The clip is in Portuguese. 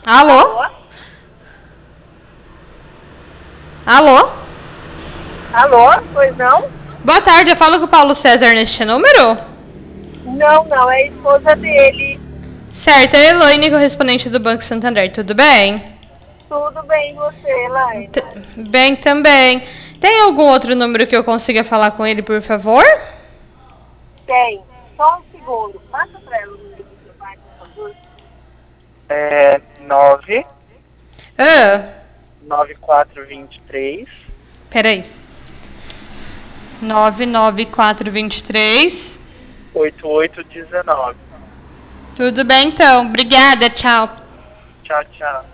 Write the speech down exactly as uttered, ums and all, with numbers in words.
Alô? Alô? Alô? Alô? Pois não? Boa tarde, eu falo com o Paulo César neste número? Não, não, é a esposa dele. Certo, é a Elaine, correspondente do Banco Santander, tudo bem? Tudo bem, e você, Elaine? T- bem também. Tem algum outro número que eu consiga falar com ele, por favor? Tem. Só um segundo. Passa pra ela o número do seu pai, por favor. É nove Ah, nove quatro dois três peraí. nove nove quatro dois três. oito oito um nove. Tudo bem então, obrigada, tchau. Tchau, tchau.